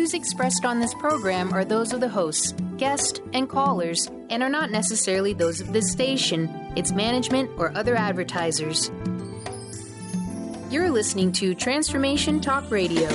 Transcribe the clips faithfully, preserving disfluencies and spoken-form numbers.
views expressed on this program are those of the hosts, guests, and callers, and are not necessarily those of this station, its management, or other advertisers. You're listening to Transformation Talk Radio.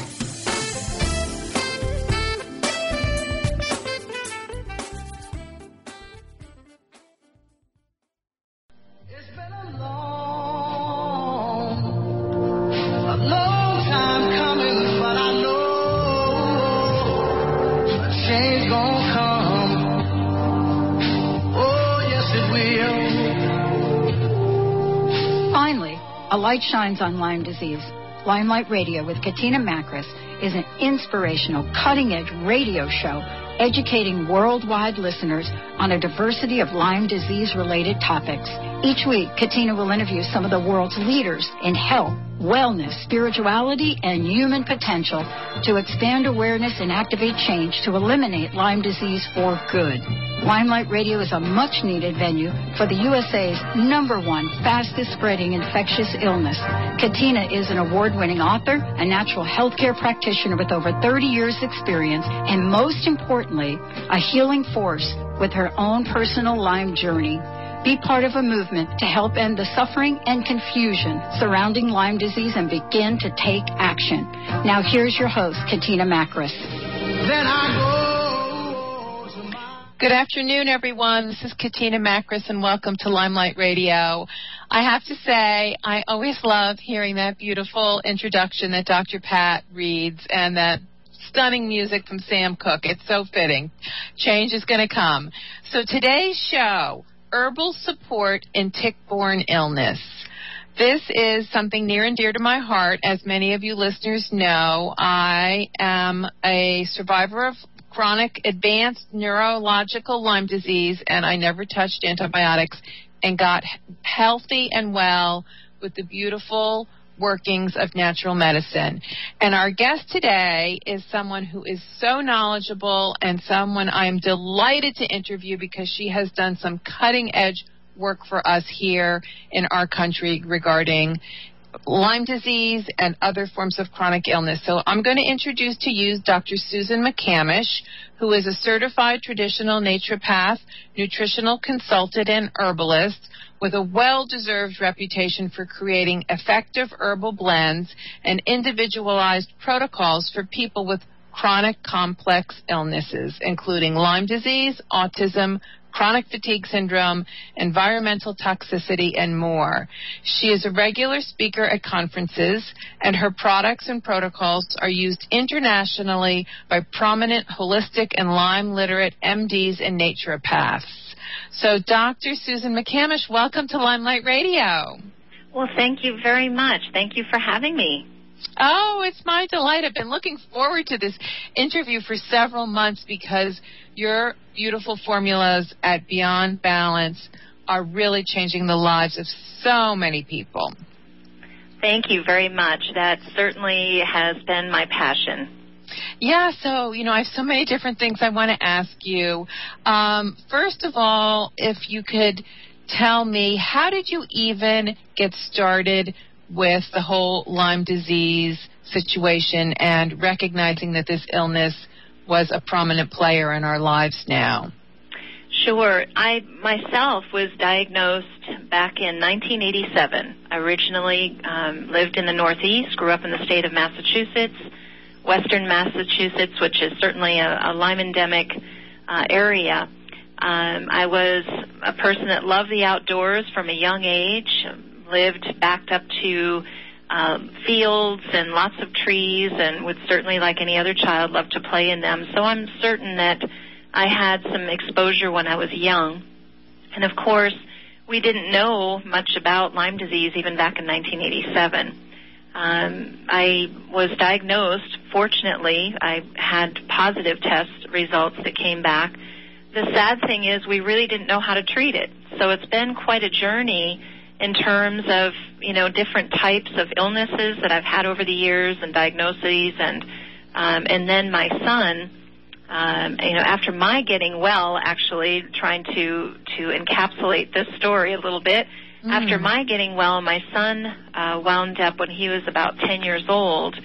A light shines on Lyme disease. Limelight Radio with Katina Makris is an inspirational, cutting-edge radio show educating worldwide listeners on a diversity of Lyme disease-related topics. Each week, Katina will interview some of the world's leaders in health, wellness, spirituality, and human potential to expand awareness and activate change to eliminate Lyme disease for good. Limelight Radio is a much-needed venue for the U S A's number one fastest-spreading infectious illness. Katina is an award-winning author, a natural healthcare practitioner with over thirty years' experience, and most importantly, a healing force with her own personal Lyme journey. Be part of a movement to help end the suffering and confusion surrounding Lyme disease and begin to take action. Now here's your host, Katina Makris. Then I go. Good afternoon, everyone. This is Katina Makris, and welcome to Limelight Radio. I have to say, I always love hearing that beautiful introduction that Doctor Pat reads and that stunning music from Sam Cooke. It's so fitting. Change is going to come. So today's show, Herbal Support in Tick-Borne Illness. This is something near and dear to my heart. As many of you listeners know, I am a survivor of chronic advanced neurological Lyme disease, and I never touched antibiotics and got healthy and well with the beautiful workings of natural medicine. And our guest today is someone who is so knowledgeable and someone I'm delighted to interview because she has done some cutting-edge work for us here in our country regarding Lyme disease and other forms of chronic illness. So I'm going to introduce to you Doctor Susan McCamish, who is a certified traditional naturopath, nutritional consultant, and herbalist with a well-deserved reputation for creating effective herbal blends and individualized protocols for people with chronic complex illnesses, including Lyme disease, autism, chronic fatigue syndrome, environmental toxicity, and more. She is a regular speaker at conferences, and her products and protocols are used internationally by prominent holistic and Lyme-literate M Ds and naturopaths. So, Doctor Susan McCamish, welcome to Limelight Radio. Well, thank you very much. Thank you for having me. Oh, it's my delight. I've been looking forward to this interview for several months because your beautiful formulas at Beyond Balance are really changing the lives of so many people. Thank you very much. That certainly has been my passion. Yeah, so, you know, I have so many different things I want to ask you. Um, first of all, if you could tell me, how did you even get started with the whole Lyme disease situation and recognizing that this illness was a prominent player in our lives now? Sure. I myself was diagnosed back in nineteen eighty-seven. I originally um, lived in the Northeast, grew up in the state of Massachusetts, Western Massachusetts, which is certainly a, a Lyme endemic uh, area. Um, I was a person that loved the outdoors from a young age, lived backed up to um, fields and lots of trees, and would certainly, like any other child, love to play in them. So I'm certain that I had some exposure when I was young. And, of course, we didn't know much about Lyme disease even back in nineteen eighty-seven. Um, I was diagnosed. Fortunately, I had positive test results that came back. The sad thing is we really didn't know how to treat it. So it's been quite a journey in terms of, you know, different types of illnesses that I've had over the years and diagnoses. And um, and then my son, um, you know, after my getting well, actually trying to, to encapsulate this story a little bit, mm. after my getting well, my son uh, wound up when he was about ten years old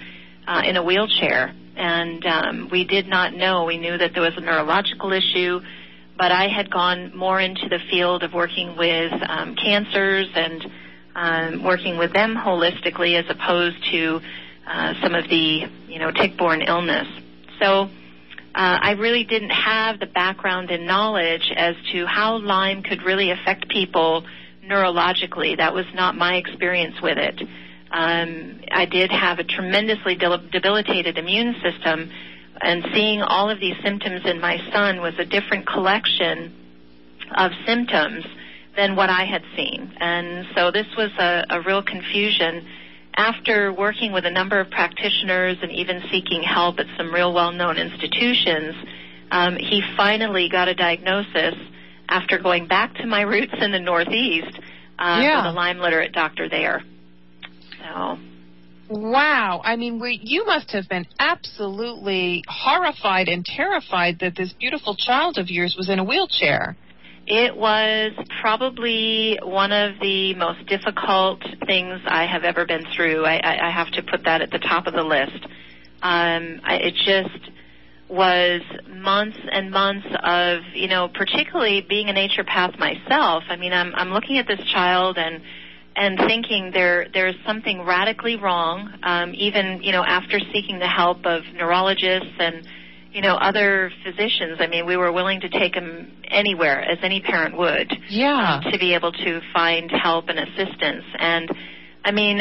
uh, in a wheelchair. And um, we did not know. We knew that there was a neurological issue, but I had gone more into the field of working with um, cancers and um, working with them holistically as opposed to uh, some of the, you know, tick-borne illness. So Uh, I really didn't have the background and knowledge as to how Lyme could really affect people neurologically. That was not my experience with it. Um, I did have a tremendously de- debilitated immune system, and seeing all of these symptoms in my son was a different collection of symptoms than what I had seen. And so this was a, a real confusion. After working with a number of practitioners and even seeking help at some real well-known institutions, um, he finally got a diagnosis after going back to my roots in the Northeast uh, yeah. with a Lyme literate doctor there. So, wow. I mean, we, you must have been absolutely horrified and terrified that this beautiful child of yours was in a wheelchair. It was probably one of the most difficult things I have ever been through. I, I, I have to put that at the top of the list. Um, I, it just was months and months of, you know, particularly being a naturopath myself. I mean, I'm, I'm looking at this child and and thinking there there's something radically wrong, um, even, you know, after seeking the help of neurologists and, you know, other physicians. I mean, we were willing to take him anywhere, as any parent would, yeah. um, to be able to find help and assistance. And, I mean,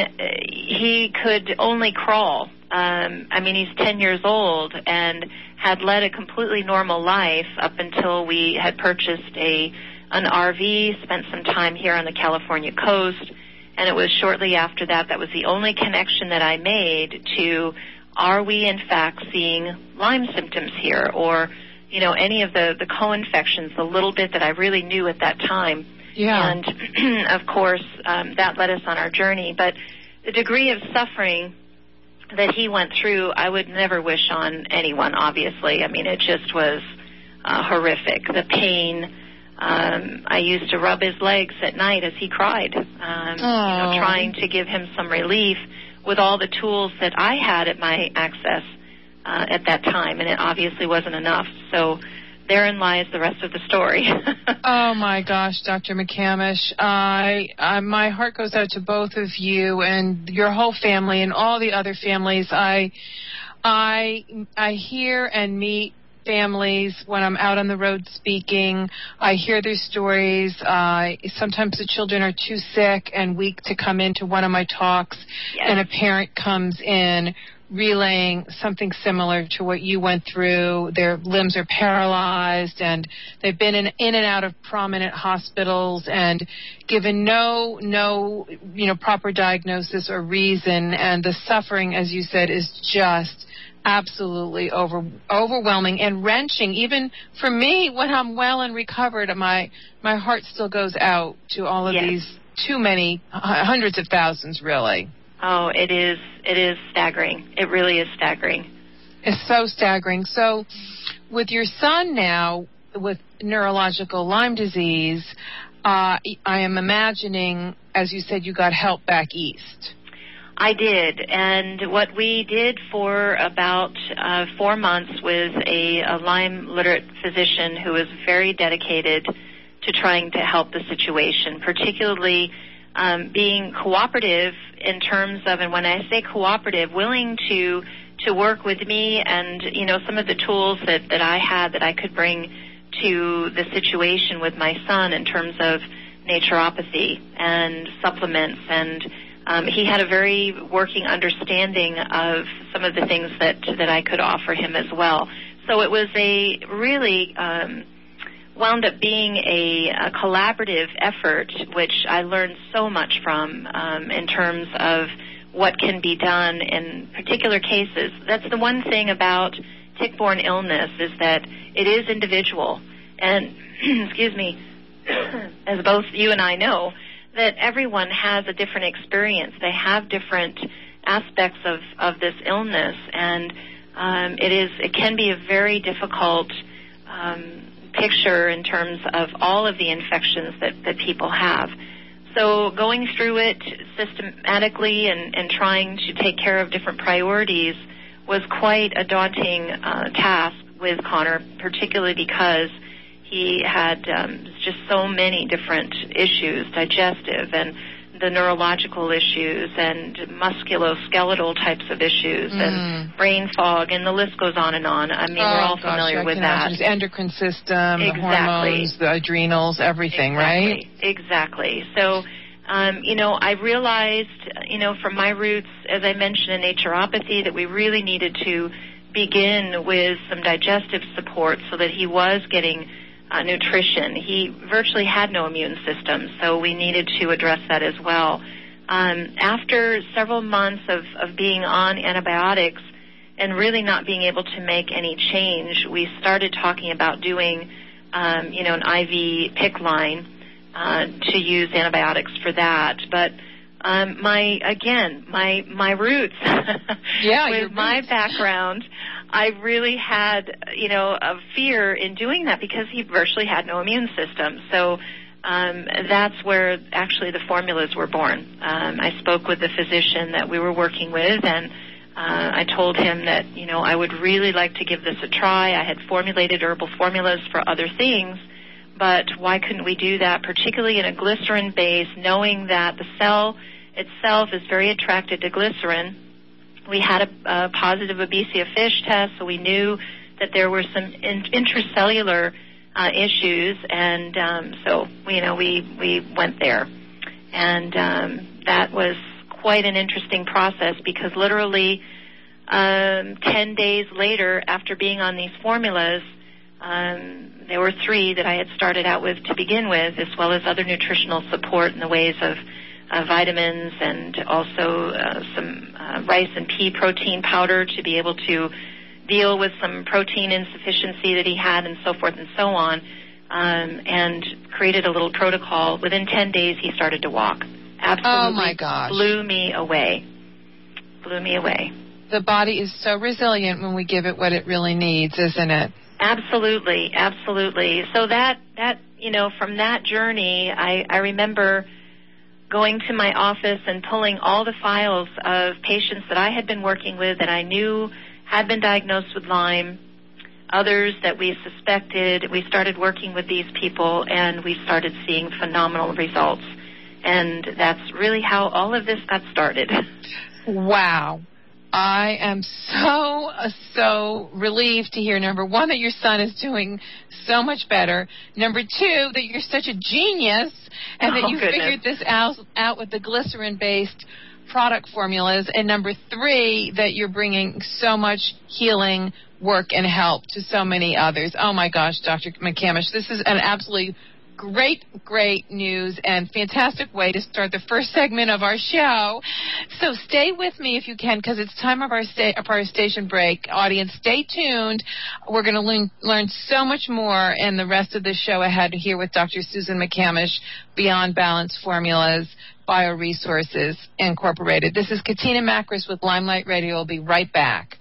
he could only crawl. Um, I mean, he's ten years old and had led a completely normal life up until we had purchased a an R V, spent some time here on the California coast, and it was shortly after that that was the only connection that I made to, are we in fact seeing Lyme symptoms here, or, you know, any of the, the co-infections, the little bit that I really knew at that time. Yeah. And, of course, um, that led us on our journey. But the degree of suffering that he went through, I would never wish on anyone, obviously. I mean, it just was uh, horrific. The pain. Um, I used to rub his legs at night as he cried, um, you know, trying to give him some relief with all the tools that I had at my access uh, at that time, and it obviously wasn't enough. So therein lies the rest of the story. Oh, my gosh, Doctor McCamish. I, I, my heart goes out to both of you and your whole family and all the other families. I, I, I hear and meet families when I'm out on the road speaking. I hear their stories. Uh, sometimes the children are too sick and weak to come into one of my talks, yes. and a parent comes in relaying something similar to what you went through. Their limbs are paralyzed, and they've been in, in and out of prominent hospitals and given no, no, you know, proper diagnosis or reason, and the suffering, as you said, is just absolutely over, overwhelming and wrenching. Even for me, when I'm well and recovered, my my heart still goes out to all of yes. these too many, hundreds of thousands, really. Oh, it is. It is staggering. It really is staggering. It's so staggering. So, with your son now with neurological Lyme disease, uh, I am imagining, as you said, you got help back east. I did, and what we did for about uh, four months was a, a Lyme literate physician who was very dedicated to trying to help the situation, particularly um, being cooperative in terms of, and when I say cooperative, willing to to work with me and, you know, some of the tools that, that I had that I could bring to the situation with my son in terms of naturopathy and supplements, and Um, he had a very working understanding of some of the things that, that I could offer him as well. So it was a really um, wound up being a, a collaborative effort, which I learned so much from um, in terms of what can be done in particular cases. That's the one thing about tick-borne illness, is that it is individual. And, excuse me, as both you and I know, that everyone has a different experience. They have different aspects of, of this illness, and um, it is it can be a very difficult um, picture in terms of all of the infections that, that people have. so going through it systematically and, and trying to take care of different priorities was quite a daunting uh, task with Connor, particularly because he had um, just so many different issues, digestive and the neurological issues and musculoskeletal types of issues mm. and brain fog, and the list goes on and on. I mean, oh, we're all gosh, familiar I with can that. Imagine. Endocrine system, exactly. the hormones, the adrenals, everything, exactly. right? Exactly. So, um, you know, I realized, you know, from my roots, as I mentioned in naturopathy, that we really needed to begin with some digestive support so that he was getting Uh, nutrition. He virtually had no immune system, so we needed to address that as well. Um, after several months of, of being on antibiotics and really not being able to make any change, we started talking about doing, um, you know, an I V P I C C line uh, to use antibiotics for that. But um, my, again, my my roots, yeah, with my roots. background, I really had, you know, a fear in doing that because he virtually had no immune system. So um, that's where actually the formulas were born. Um, I spoke with the physician that we were working with, and uh, I told him that, you know, I would really like to give this a try. I had formulated herbal formulas for other things, but why couldn't we do that, particularly in a glycerin base, knowing that the cell itself is very attracted to glycerin. We had a, a positive Babesia fish test, so we knew that there were some in, intracellular uh, issues, and um, so you know we we went there, and um, that was quite an interesting process because literally um, ten days later, after being on these formulas, um, there were three that I had started out with to begin with, as well as other nutritional support in the ways of Uh, vitamins and also uh, some uh, rice and pea protein powder to be able to deal with some protein insufficiency that he had and so forth and so on, um, and created a little protocol. Within ten days, he started to walk. Absolutely oh my gosh. blew me away. Blew me away. The body is so resilient when we give it what it really needs, isn't it? Absolutely, absolutely. So that, that you know, from that journey, I, I remember going to my office and pulling all the files of patients that I had been working with that I knew had been diagnosed with Lyme, others that we suspected. We started working with these people, and we started seeing phenomenal results. And that's really how all of this got started. Wow. I am so, uh, so relieved to hear, number one, that your son is doing so much better. Number two, that you're such a genius and oh, that you goodness. figured this out, out with the glycerin-based product formulas. And number three, that you're bringing so much healing work and help to so many others. Oh, my gosh, Doctor McCamish, this is an absolutely great, great news and fantastic way to start the first segment of our show. So stay with me if you can, because it's time of our, sta- of our station break. Audience, stay tuned. We're going to learn, learn so much more in the rest of the show ahead here with Doctor Susan McCamish, Beyond Balance Formulas, Bioresources Incorporated. This is Katina Makris with Limelight Radio. We'll be right back.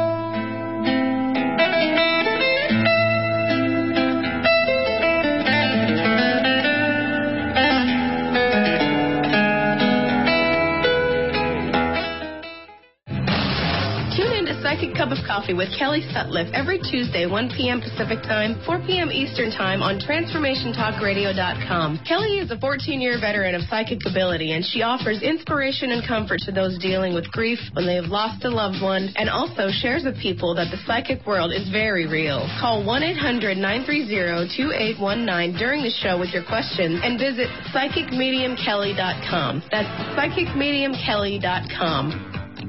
Psychic Cup of Coffee with Kelly Sutliff every Tuesday, one p.m. Pacific Time, four p.m. Eastern Time on Transformation Talk Radio dot com. Kelly is a fourteen-year veteran of psychic ability, and she offers inspiration and comfort to those dealing with grief when they have lost a loved one, and also shares with people that the psychic world is very real. Call one eight hundred nine three zero two eight one nine during the show with your questions, and visit Psychic Medium Kelly dot com. That's Psychic Medium Kelly dot com.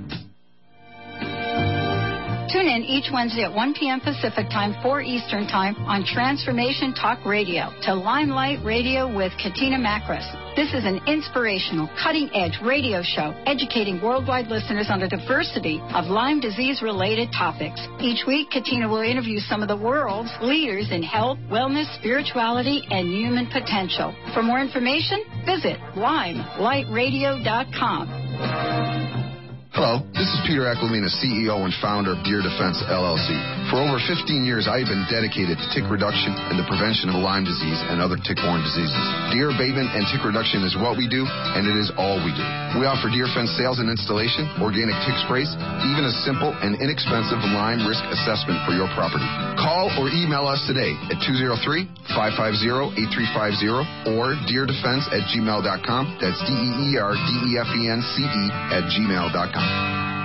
Tune in each Wednesday at one p.m. Pacific Time, four Eastern Time on Transformation Talk Radio to Limelight Radio with Katina Makris. This is an inspirational, cutting-edge radio show educating worldwide listeners on the diversity of Lyme disease-related topics. Each week, Katina will interview some of the world's leaders in health, wellness, spirituality, and human potential. For more information, visit Limelight Radio dot com. Hello, this is Peter Aquilina, C E O and founder of Deer Defense, L L C. For over fifteen years, I have been dedicated to tick reduction and the prevention of Lyme disease and other tick-borne diseases. Deer abatement and tick reduction is what we do, and it is all we do. We offer Deer Fence sales and installation, organic tick sprays, even a simple and inexpensive Lyme risk assessment for your property. Call or email us today at two oh three, five five zero, eight three five zero or deerdefense at gmail dot com. That's D E E R D E F E N C E at gmail dot com.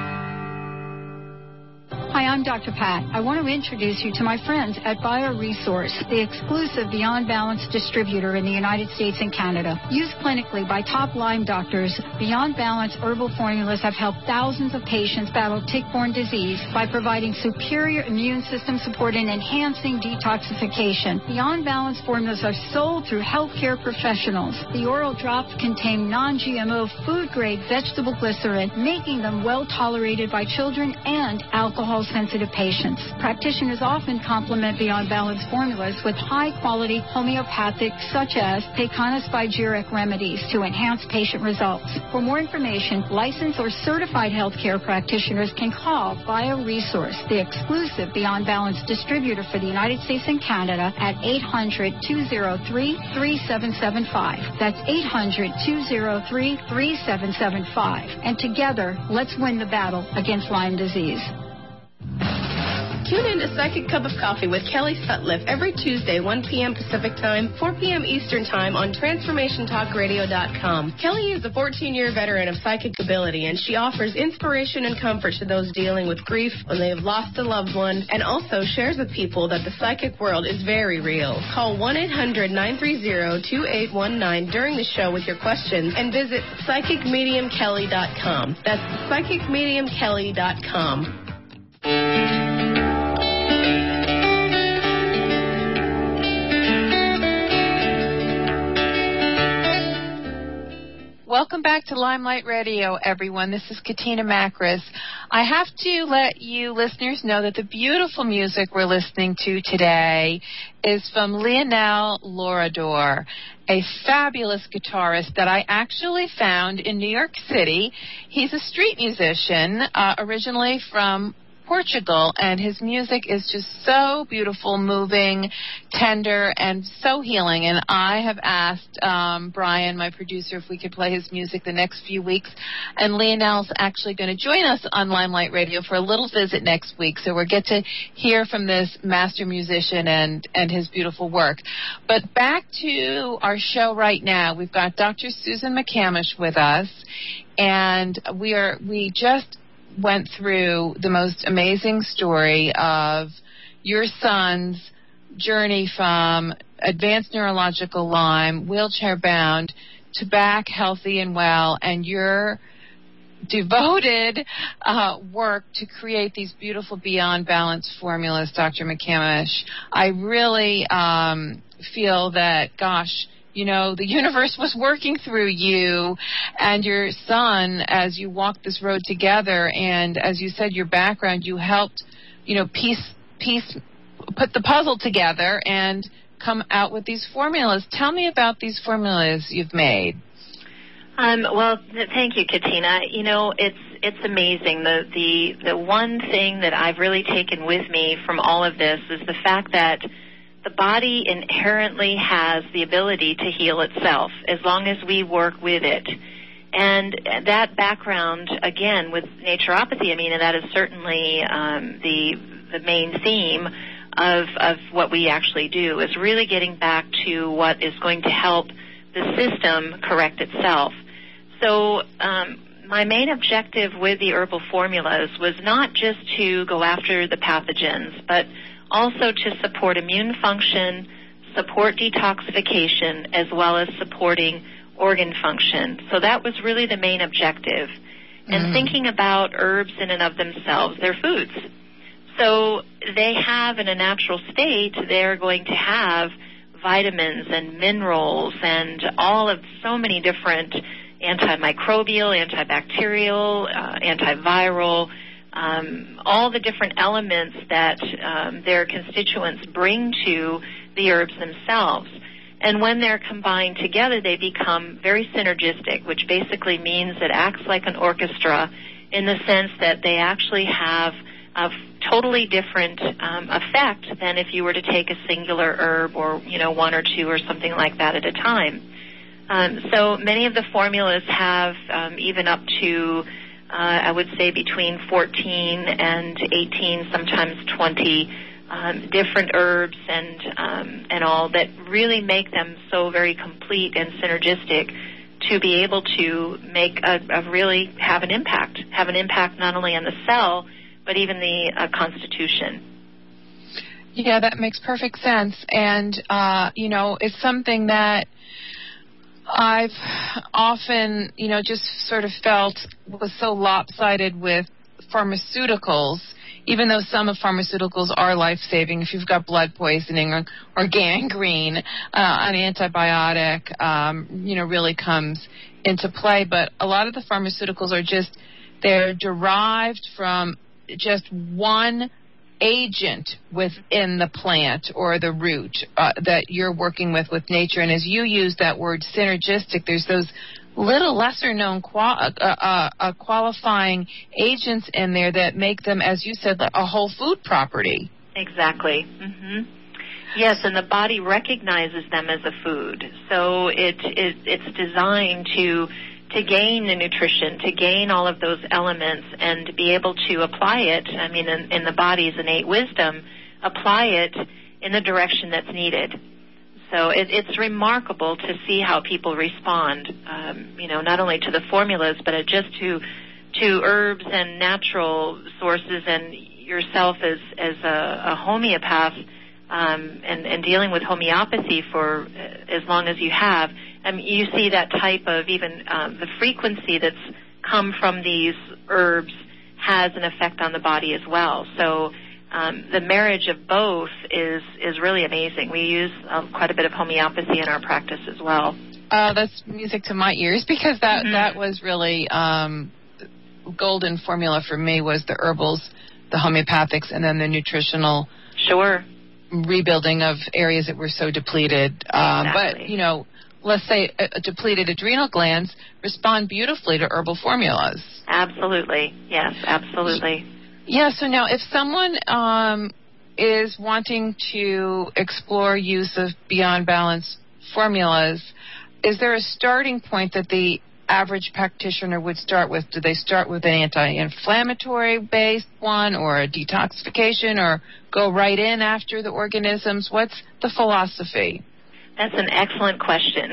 Hi, I'm Doctor Pat. I want to introduce you to my friends at BioResource, the exclusive Beyond Balance distributor in the United States and Canada. Used clinically by top Lyme doctors, Beyond Balance herbal formulas have helped thousands of patients battle tick-borne disease by providing superior immune system support and enhancing detoxification. Beyond Balance formulas are sold through healthcare professionals. The oral drops contain non-G M O food-grade vegetable glycerin, making them well-tolerated by children and alcohol-sensitive patients. Practitioners often complement Beyond Balance formulas with high-quality homeopathic, such as Peychanis Vigeric remedies to enhance patient results. For more information, licensed or certified healthcare practitioners can call BioResource, the exclusive Beyond Balance distributor for the United States and Canada, at eight hundred, two oh three, three seven seven five. That's eight hundred, two oh three, three seven seven five. And together, let's win the battle against Lyme disease. Tune in to Psychic Cup of Coffee with Kelly Sutliff every Tuesday, one p.m. Pacific Time, four p.m. Eastern Time on Transformation Talk Radio dot com. Kelly is a fourteen-year veteran of psychic ability, and she offers inspiration and comfort to those dealing with grief when they have lost a loved one, and also shares with people that the psychic world is very real. Call one eight hundred, nine three zero, two eight one nine during the show with your questions, and visit Psychic Medium Kelly dot com. That's Psychic Medium Kelly dot com. Welcome back to Limelight Radio, everyone. This is Katina Makris. I have to let you listeners know that the beautiful music we're listening to today is from Lionel Lorador, a fabulous guitarist that I actually found in New York City. He's a street musician, uh, originally from Portugal, and his music is just so beautiful, moving, tender, and so healing. And I have asked um, Brian, my producer, if we could play his music the next few weeks. And Lionel's actually going to join us on Limelight Radio for a little visit next week, so we'll get to hear from this master musician and, and his beautiful work. But back to our show right now. We've got Doctor Susan McCamish with us, and we are we just went through the most amazing story of your son's journey from advanced neurological Lyme, wheelchair-bound, to back healthy and well, and your devoted uh, work to create these beautiful Beyond Balance formulas, Doctor McCamish. I really um, feel that, gosh, you know, the universe was working through you and your son as you walked this road together. And as you said, your background, you helped, you know, piece, piece, put the puzzle together and come out with these formulas. Tell me about these formulas you've made. Um, well, th- thank you, Katina. You know, it's it's amazing. The, the, the one thing that I've really taken with me from all of this is the fact that the body inherently has the ability to heal itself as long as we work with it. And that background, again, with naturopathy, I mean, that is certainly um, the the main theme of, of what we actually do, is really getting back to what is going to help the system correct itself. So um, my main objective with the herbal formulas was not just to go after the pathogens, but also to support immune function, support detoxification, as well as supporting organ function. So that was really the main objective. And mm. thinking about herbs in and of themselves, they're foods. So they have, in a natural state, they're going to have vitamins and minerals and all of so many different antimicrobial, antibacterial, uh, antiviral, Um, all the different elements that um, their constituents bring to the herbs themselves. And when they're combined together, they become very synergistic, which basically means it acts like an orchestra in the sense that they actually have a totally different um, effect than if you were to take a singular herb or, you know, one or two or something like that at a time. Um, so many of the formulas have um, even up to, uh, I would say, between fourteen and eighteen, sometimes twenty um, different herbs and um, and all that really make them so very complete and synergistic to be able to make a, a really have an impact, have an impact not only on the cell, but even the uh, constitution. Yeah, that makes perfect sense. And, uh, you know, it's something that I've often, you know, just sort of felt was so lopsided with pharmaceuticals, even though some of pharmaceuticals are life-saving. If you've got blood poisoning or, or gangrene, uh, an antibiotic, um, you know, really comes into play. But a lot of the pharmaceuticals are just, they're derived from just one agent within the plant or the root uh, that you're working with with nature. And as you use that word synergistic, there's those little lesser-known qual- uh, uh, uh, qualifying agents in there that make them, as you said, a whole food property. Exactly. Mm-hmm. Yes, and the body recognizes them as a food. So it, it it's designed to to gain the nutrition, to gain all of those elements, and to be able to apply it, I mean, in, in the body's innate wisdom, apply it in the direction that's needed. So it, it's remarkable to see how people respond, um, you know, not only to the formulas, but just to to herbs and natural sources, and yourself as, as a, a homeopath, um, and, and dealing with homeopathy for as long as you have. I mean, you see that type of even um, the frequency that's come from these herbs has an effect on the body as well. So um, the marriage of both is is really amazing. We use uh, quite a bit of homeopathy in our practice as well. Uh, that's music to my ears, because that, mm-hmm. that was really um, golden formula for me, was the herbals, the homeopathics, and then the nutritional sure rebuilding of areas that were so depleted. Um, exactly. But, you know, let's say uh, depleted adrenal glands respond beautifully to herbal formulas. Absolutely. Yes, absolutely. Yeah, so now if someone um, is wanting to explore use of Beyond Balance formulas, is there a starting point that the average practitioner would start with? Do they start with an anti-inflammatory based one, or a detoxification, or go right in after the organisms? What's the philosophy? That's an excellent question.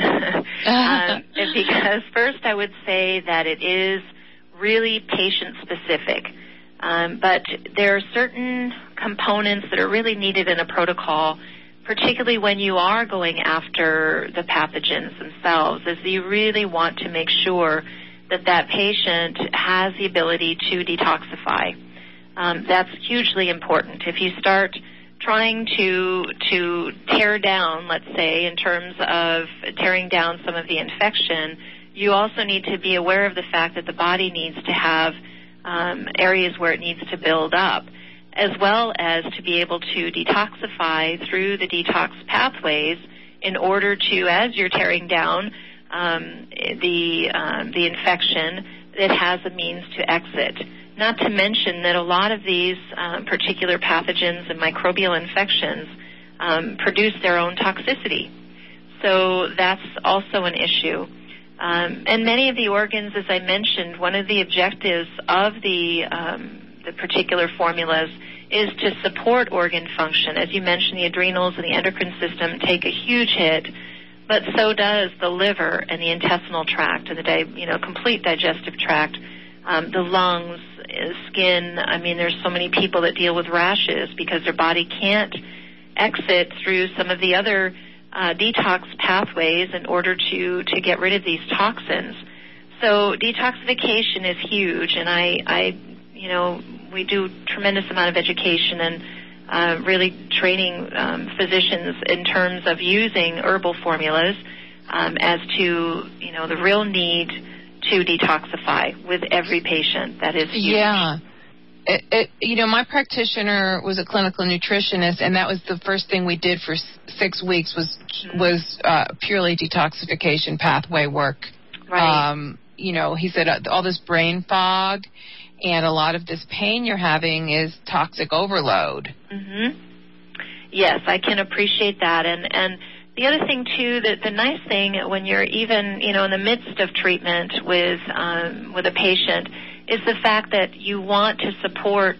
um, because first I would say that it is really patient-specific. Um, but there are certain components that are really needed in a protocol, particularly when you are going after the pathogens themselves, is you really want to make sure that that patient has the ability to detoxify. Um, that's hugely important. If you start trying to to tear down, let's say, in terms of tearing down some of the infection, you also need to be aware of the fact that the body needs to have um, areas where it needs to build up, as well as to be able to detoxify through the detox pathways in order to, as you're tearing down um, the um, the infection, it has a means to exit. Not to mention that a lot of these um, particular pathogens and microbial infections um, produce their own toxicity. So that's also an issue. Um, and many of the organs, as I mentioned, one of the objectives of the, um, the particular formulas is to support organ function. As you mentioned, the adrenals and the endocrine system take a huge hit, but so does the liver and the intestinal tract and the di- you know complete digestive tract, um, the lungs, skin. I mean, there's so many people that deal with rashes because their body can't exit through some of the other uh, detox pathways in order to, to get rid of these toxins. So detoxification is huge, and I, I, you know, we do tremendous amount of education and uh, really training um, physicians in terms of using herbal formulas um, as to, you know, the real need to detoxify with every patient. That is huge. Yeah. It, it, you know, my practitioner was a clinical nutritionist, and that was the first thing we did for six weeks was mm-hmm. was uh, purely detoxification pathway work. Right. Um, you know, he said uh, all this brain fog and a lot of this pain you're having is toxic overload. Mm-hmm. Yes, I can appreciate that. And, and the other thing, too, that the nice thing when you're even, you know, in the midst of treatment with, um, with a patient is the fact that you want to support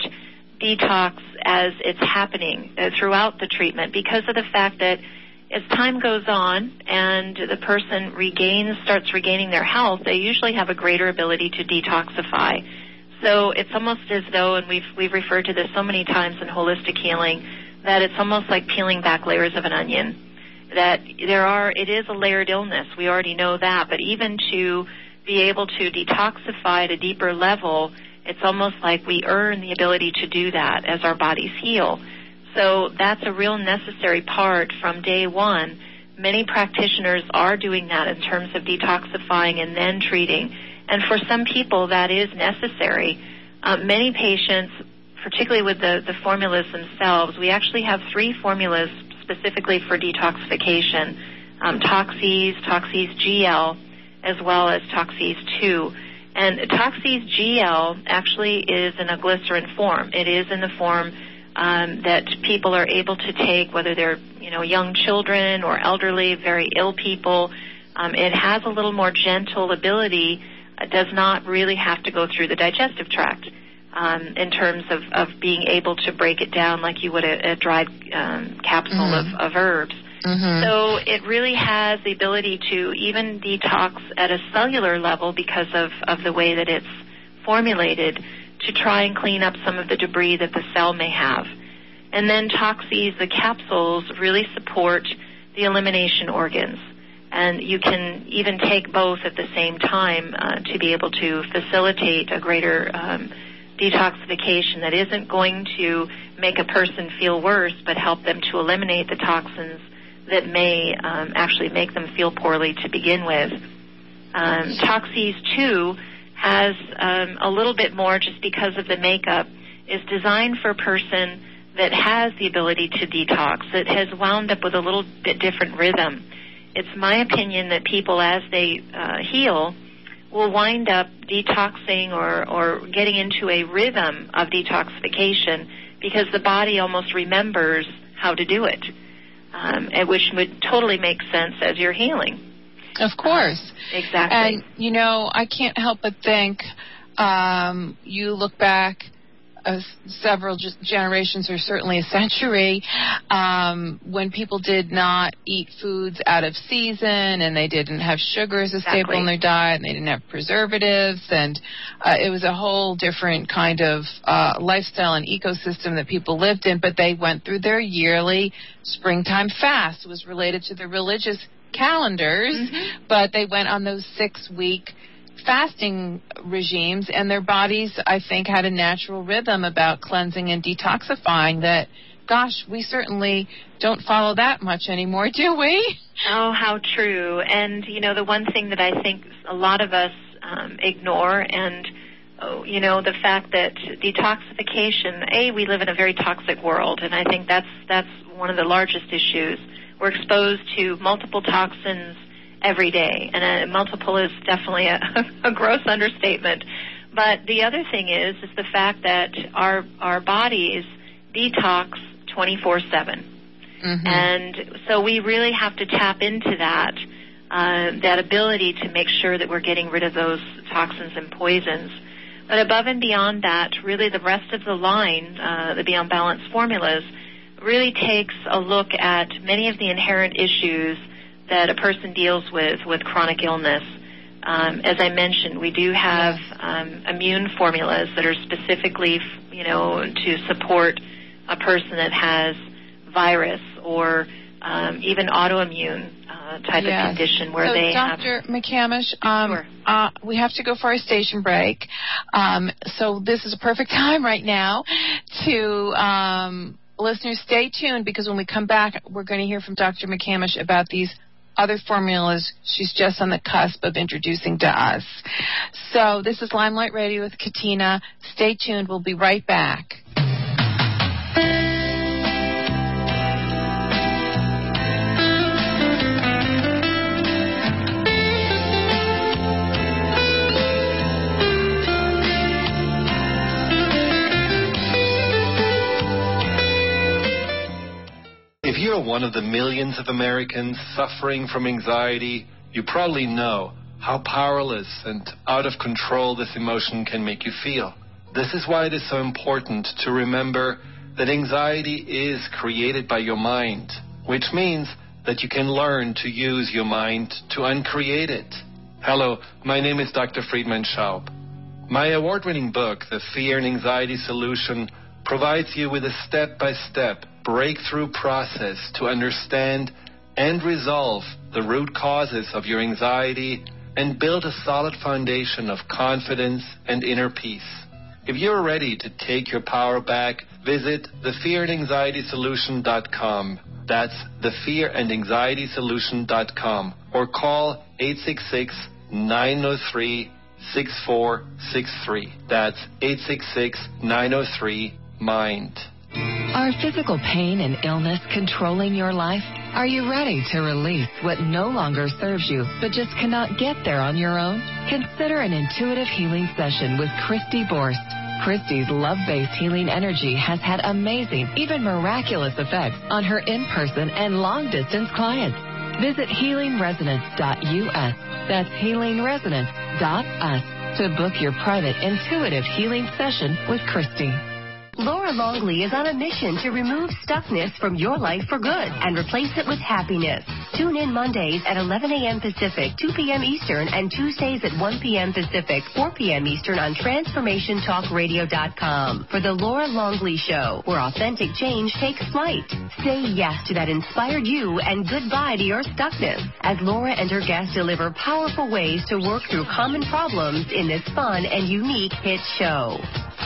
detox as it's happening uh, throughout the treatment, because of the fact that as time goes on and the person regains, starts regaining their health, they usually have a greater ability to detoxify. So it's almost as though, and we've we've referred to this so many times in holistic healing, that it's almost like peeling back layers of an onion. That there are, it is a layered illness. We already know that, but even to be able to detoxify at a deeper level, it's almost like we earn the ability to do that as our bodies heal. So that's a real necessary part from day one. Many practitioners are doing that in terms of detoxifying and then treating. And for some people, that is necessary. Uh, many patients, particularly with the, the formulas themselves, we actually have three formulas specifically for detoxification, um, Toxeze, Toxeze G L, as well as Toxeze two. And Toxeze G L actually is in a glycerin form. It is in the form um, that people are able to take, whether they're, you know, young children or elderly, very ill people. Um, it has a little more gentle ability. It does not really have to go through the digestive tract um, in terms of, of being able to break it down like you would a, a dried um, capsule mm-hmm. of, of herbs. Mm-hmm. So it really has the ability to even detox at a cellular level because of, of the way that it's formulated, to try and clean up some of the debris that the cell may have. And then Toxeze, the capsules, really support the elimination organs. And you can even take both at the same time uh, to be able to facilitate a greater um, detoxification that isn't going to make a person feel worse, but help them to eliminate the toxins that may um, actually make them feel poorly to begin with. Um, Toxeze two has um, a little bit more, just because of the makeup, is designed for a person that has the ability to detox, that has wound up with a little bit different rhythm. It's my opinion that people, as they uh, heal, will wind up detoxing or, or getting into a rhythm of detoxification because the body almost remembers how to do it, um, which would totally make sense as you're healing. Of course. Uh, exactly. And, you know, I can't help but think um, you look back uh, several just generations or certainly a century um, when people did not eat foods out of season and they didn't have sugar as a exactly. staple in their diet and they didn't have preservatives, and uh, it was a whole different kind of uh, lifestyle and ecosystem that people lived in, but they went through their yearly springtime fast. It was related to the religious calendars, mm-hmm. but they went on those six-week fasting regimes, and their bodies, I think, had a natural rhythm about cleansing and detoxifying that, gosh, we certainly don't follow that much anymore, do we? Oh, how true. And, you know, the one thing that I think a lot of us um, ignore, and, oh, you know, the fact that detoxification, A, we live in a very toxic world, and I think that's that's one of the largest issues. We're exposed to multiple toxins every day, and a multiple is definitely a, a gross understatement. But the other thing is, is the fact that our our bodies detox twenty-four seven. Mm-hmm. And so we really have to tap into that, uh, that ability to make sure that we're getting rid of those toxins and poisons. But above and beyond that, really the rest of the line, uh, the Beyond Balance formulas, really takes a look at many of the inherent issues that a person deals with with chronic illness. Um, as I mentioned, we do have um, immune formulas that are specifically, you know, to support a person that has virus or um, even autoimmune uh, type yes. of condition where so they Doctor have... Doctor McCamish, um, sure. uh, we have to go for our station break. Um, so this is a perfect time right now to... Um, listeners, stay tuned, because when we come back, we're going to hear from Doctor McCamish about these other formulas she's just on the cusp of introducing to us. So this is Limelight Radio with Katina. Stay tuned. We'll be right back. you're one of the millions of Americans suffering from anxiety, you probably know how powerless and out of control this emotion can make you feel. This is why it is so important to remember that anxiety is created by your mind, which means that you can learn to use your mind to uncreate it. Hello, my name is Doctor Friedemann Schaub. My award-winning book, The Fear and Anxiety Solution, provides you with a step-by-step breakthrough process to understand and resolve the root causes of your anxiety and build a solid foundation of confidence and inner peace. If you're ready to take your power back, visit the fear and anxiety solution dot com. That's the fear and anxiety solution dot com or call eight six six, nine zero three, six four six three. That's eight six six, nine zero three, MIND. Are physical pain and illness controlling your life? Are you ready to release what no longer serves you, but just cannot get there on your own? Consider an intuitive healing session with Christy Borst. Christy's love-based healing energy has had amazing, even miraculous effects on her in-person and long-distance clients. Visit healing resonance dot U S. That's healing resonance dot U S to book your private intuitive healing session with Christy. Laura Longley is on a mission to remove stuckness from your life for good and replace it with happiness. Tune in Mondays at eleven a.m. Pacific, two p.m. Eastern, and Tuesdays at one p.m. Pacific, four p.m. Eastern on transformation talk radio dot com for The Laura Longley Show, where authentic change takes flight. Say yes to that inspired you and goodbye to your stuckness as Laura and her guests deliver powerful ways to work through common problems in this fun and unique hit show.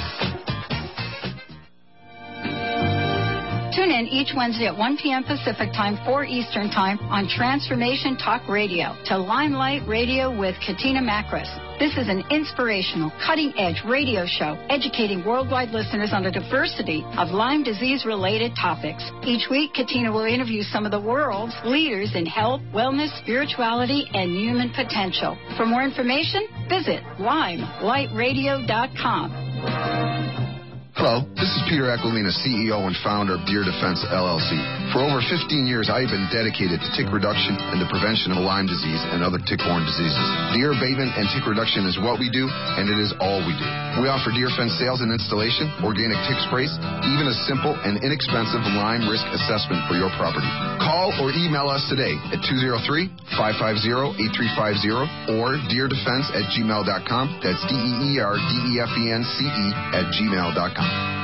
Tune in each Wednesday at one p.m. Pacific Time, four Eastern Time on Transformation Talk Radio to Limelight Radio with Katina Makris. This is an inspirational, cutting-edge radio show educating worldwide listeners on a diversity of Lyme disease-related topics. Each week, Katina will interview some of the world's leaders in health, wellness, spirituality, and human potential. For more information, visit limelight radio dot com. Hello, this is Peter Aquilina, C E O and founder of Deer Defense, L L C. For over fifteen years, I have been dedicated to tick reduction and the prevention of Lyme disease and other tick-borne diseases. Deer abatement and tick reduction is what we do, and it is all we do. We offer deer fence sales and installation, organic tick sprays, even a simple and inexpensive Lyme risk assessment for your property. Call or email us today at two oh three, five five zero, eight three five zero or deerdefense at gmail dot com. That's D E E R D E F E N C E at gmail dot com.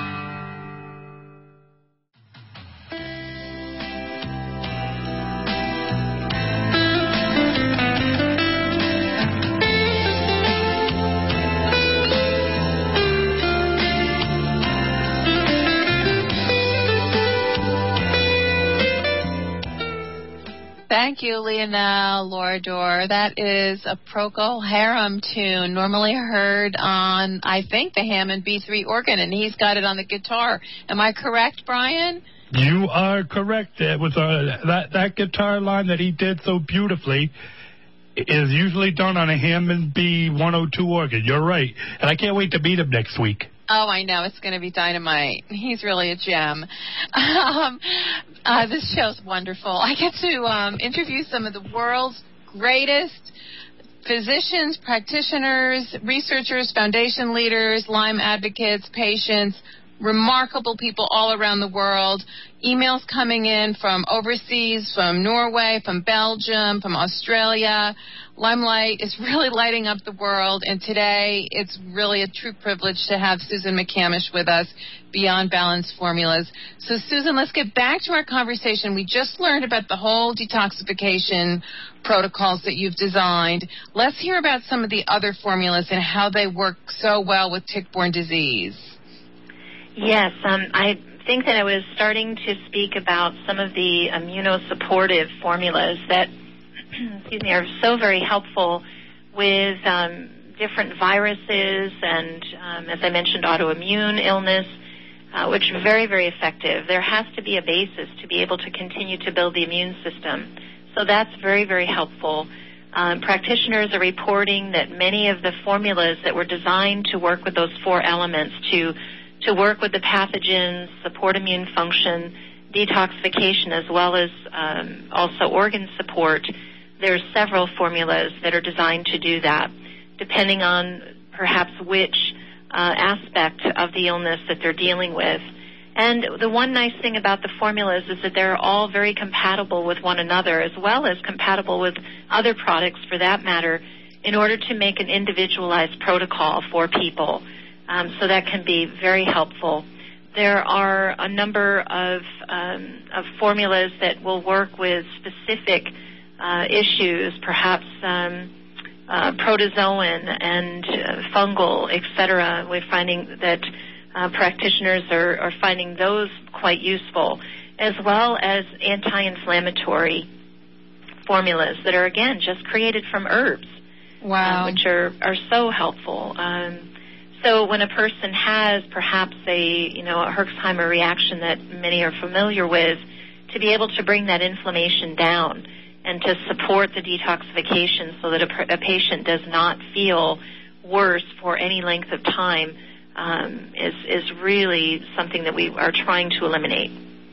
Thank you, Leonel Lorador. That is a Procol Harum tune, normally heard on, I think, the Hammond B three organ, and he's got it on the guitar. Am I correct, Brian? You are correct. It was uh, that, that guitar line that he did so beautifully is usually done on a Hammond B one oh two organ. You're right. And I can't wait to meet him next week. Oh, I know. It's going to be dynamite. He's really a gem. Um, uh, this show's wonderful. I get to um, interview some of the world's greatest physicians, practitioners, researchers, foundation leaders, Lyme advocates, patients, remarkable people all around the world. Emails coming in from overseas, from Norway, from Belgium, from Australia. Limelight is really lighting up the world, and today it's really a true privilege to have Susan McCamish with us, Beyond Balance Formulas. So, Susan, let's get back to our conversation. We just learned about the whole detoxification protocols that you've designed. Let's hear about some of the other formulas and how they work so well with tick-borne disease. Yes, um, I think that I was starting to speak about some of the immunosupportive formulas that excuse me, are so very helpful with um, different viruses and, um, as I mentioned, autoimmune illness, uh, which are very, very effective. There has to be a basis to be able to continue to build the immune system. So that's very, very helpful. Um, practitioners are reporting that many of the formulas that were designed to work with those four elements, to to work with the pathogens, support immune function, detoxification as well as um, also organ support, there's several formulas that are designed to do that, depending on perhaps which uh, aspect of the illness that they're dealing with. And the one nice thing about the formulas is that they're all very compatible with one another, as well as compatible with other products for that matter, in order to make an individualized protocol for people. Um, so that can be very helpful. There are a number of, um, of formulas that will work with specific uh, issues, perhaps um, uh, protozoan and uh, fungal, et cetera. We're finding that Uh, practitioners are, are finding those quite useful, as well as anti-inflammatory formulas that are, again, just created from herbs, wow. uh, which are, are so helpful. Um, so when a person has perhaps a, you know, a Herxheimer reaction that many are familiar with, to be able to bring that inflammation down and to support the detoxification so that a, a patient does not feel worse for any length of time, Um, is is really something that we are trying to eliminate.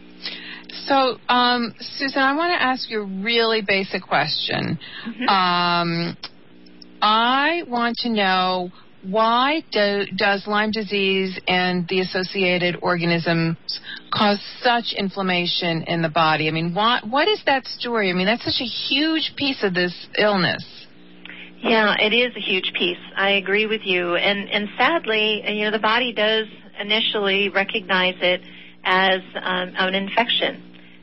So, um, Susan, I want to ask you a really basic question. Mm-hmm. Um, I want to know, why do, does Lyme disease and the associated organisms cause such inflammation in the body? I mean, what what is that story? I mean, that's such a huge piece of this illness. Yeah, it is a huge piece. I agree with you. And and sadly, you know, the body does initially recognize it as um, an infection.